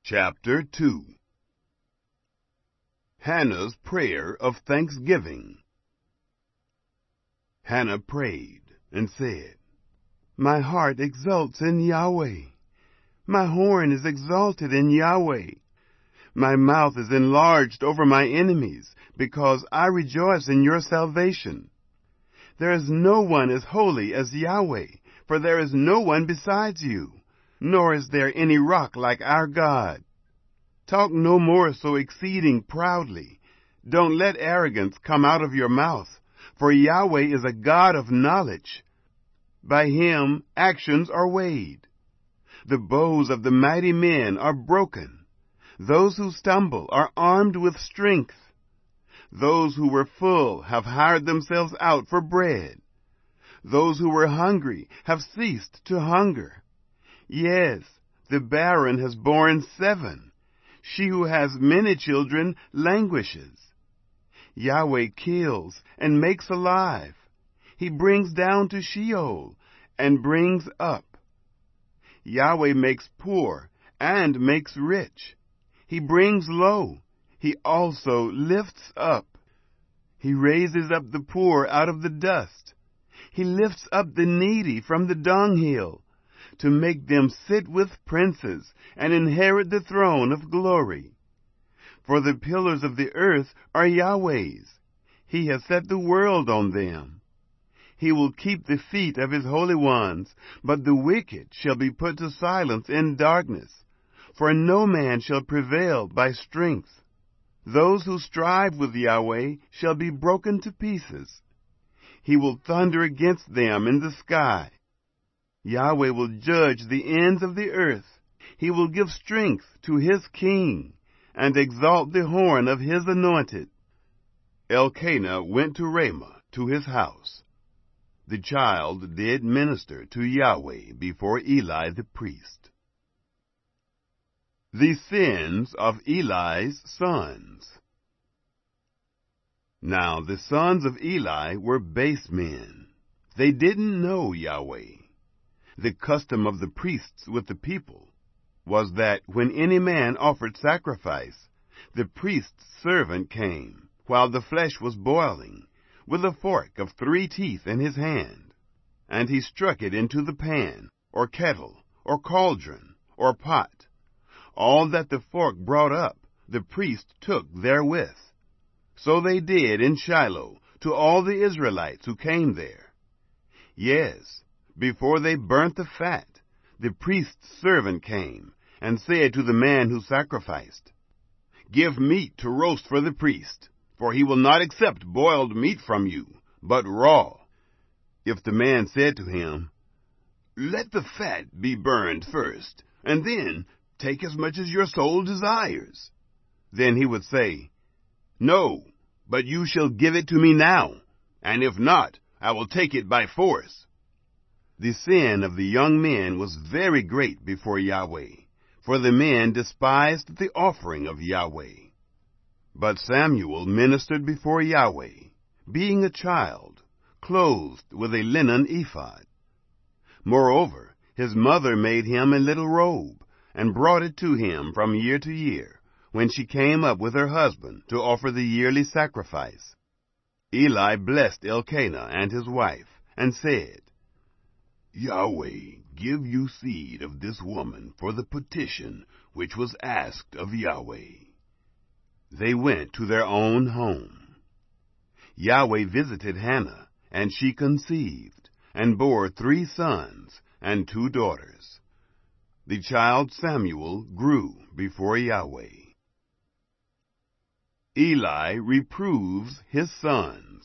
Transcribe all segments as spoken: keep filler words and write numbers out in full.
Chapter two. Hannah's Prayer of Thanksgiving. Hannah prayed and said, My heart exults in Yahweh. My horn is exalted in Yahweh. My mouth is enlarged over my enemies, because I rejoice in your salvation. There is no one as holy as Yahweh, for there is no one besides you, nor is there any rock like our God. Talk no more so exceeding proudly. Don't let arrogance come out of your mouth, for Yahweh is a God of knowledge. By him actions are weighed. The bows of the mighty men are broken. Those who stumble are armed with strength. Those who were full have hired themselves out for bread. Those who were hungry have ceased to hunger. Yes, the barren has borne seven. She who has many children languishes. Yahweh kills and makes alive. He brings down to Sheol and brings up. Yahweh makes poor and makes rich. He brings low. He also lifts up. He raises up the poor out of the dust. He lifts up the needy from the dunghill, to make them sit with princes and inherit the throne of glory. For the pillars of the earth are Yahweh's. He has set the world on them. He will keep the feet of his holy ones, but the wicked shall be put to silence in darkness, for no man shall prevail by strength. Those who strive with Yahweh shall be broken to pieces. He will thunder against them in the sky. Yahweh will judge the ends of the earth. He will give strength to his king, and exalt the horn of his anointed. Elkanah went to Ramah to his house. The child did minister to Yahweh before Eli the priest. The sins of Eli's sons. Now the sons of Eli were base men. They didn't know Yahweh. The custom of the priests with the people was that when any man offered sacrifice, the priest's servant came, while the flesh was boiling, with a fork of three teeth in his hand, and he struck it into the pan, or kettle, or cauldron, or pot. All that the fork brought up, the priest took therewith. So they did in Shiloh to all the Israelites who came there. Yes, before they burnt the fat, the priest's servant came, and said to the man who sacrificed, Give meat to roast for the priest, for he will not accept boiled meat from you, but raw. If the man said to him, Let the fat be burned first, and then take as much as your soul desires, then he would say, No, but you shall give it to me now, and if not, I will take it by force. The sin of the young men was very great before Yahweh, for the men despised the offering of Yahweh. But Samuel ministered before Yahweh, being a child, clothed with a linen ephod. Moreover, his mother made him a little robe, and brought it to him from year to year, when she came up with her husband to offer the yearly sacrifice. Eli blessed Elkanah and his wife, and said, Yahweh give you seed of this woman for the petition which was asked of Yahweh. They went to their own home. Yahweh visited Hannah, and she conceived, and bore three sons and two daughters. The child Samuel grew before Yahweh. Eli reproves his sons.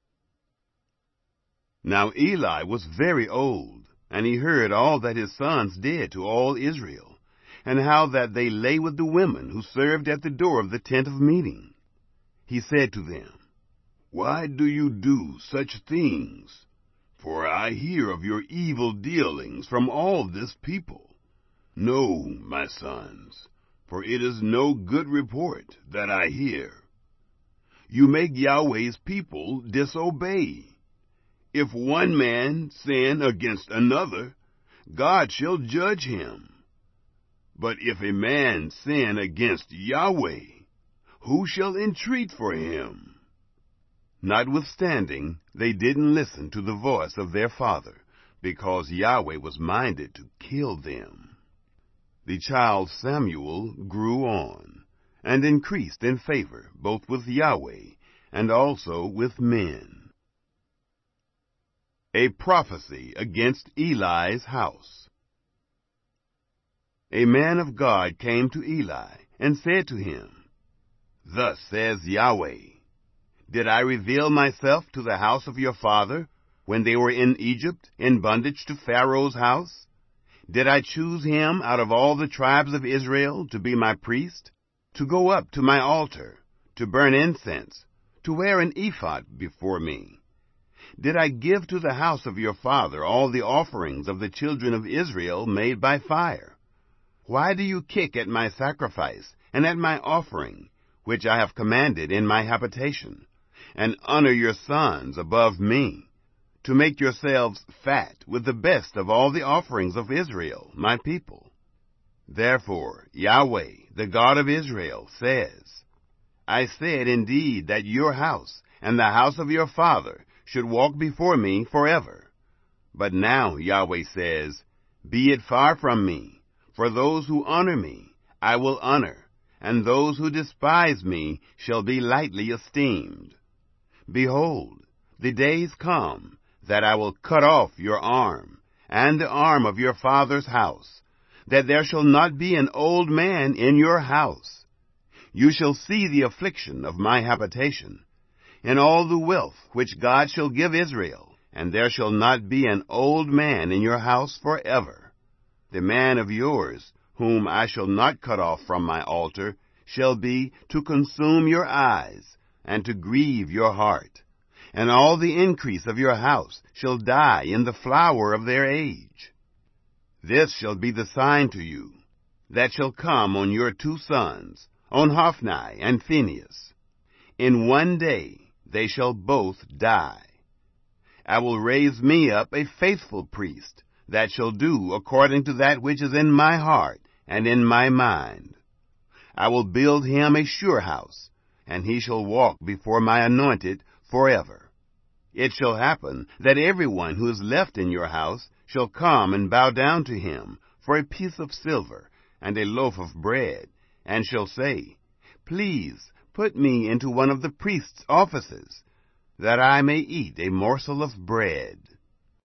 Now Eli was very old, and he heard all that his sons did to all Israel, and how that they lay with the women who served at the door of the tent of meeting. He said to them, Why do you do such things? For I hear of your evil dealings from all this people. No, my sons, for it is no good report that I hear. You make Yahweh's people disobey. If one man sin against another, God shall judge him. But if a man sin against Yahweh, who shall entreat for him? Notwithstanding, they didn't listen to the voice of their father, because Yahweh was minded to kill them. The child Samuel grew on, and increased in favor both with Yahweh and also with men. A prophecy against Eli's house. A man of God came to Eli and said to him, Thus says Yahweh, Did I reveal myself to the house of your father when they were in Egypt, in bondage to Pharaoh's house? Did I choose him out of all the tribes of Israel to be my priest, to go up to my altar, to burn incense, to wear an ephod before me? Did I give to the house of your father all the offerings of the children of Israel made by fire? Why do you kick at my sacrifice and at my offering, which I have commanded in my habitation, and honor your sons above me, to make yourselves fat with the best of all the offerings of Israel, my people? Therefore Yahweh, the God of Israel, says, I said indeed that your house and the house of your father should walk before me forever. But now Yahweh says, Be it far from me, for those who honor me I will honor, and those who despise me shall be lightly esteemed. Behold, the days come that I will cut off your arm, and the arm of your father's house, that there shall not be an old man in your house. You shall see the affliction of my habitation, and all the wealth which God shall give Israel, and there shall not be an old man in your house forever. The man of yours, whom I shall not cut off from my altar, shall be to consume your eyes, and to grieve your heart. And all the increase of your house shall die in the flower of their age. This shall be the sign to you, that shall come on your two sons, on Hophni and Phinehas. In one day they shall both die. I will raise me up a faithful priest, that shall do according to that which is in my heart and in my mind. I will build him a sure house, and he shall walk before my anointed forever. It shall happen that everyone who is left in your house shall come and bow down to him for a piece of silver and a loaf of bread, and shall say, Please put me into one of the priest's offices, that I may eat a morsel of bread.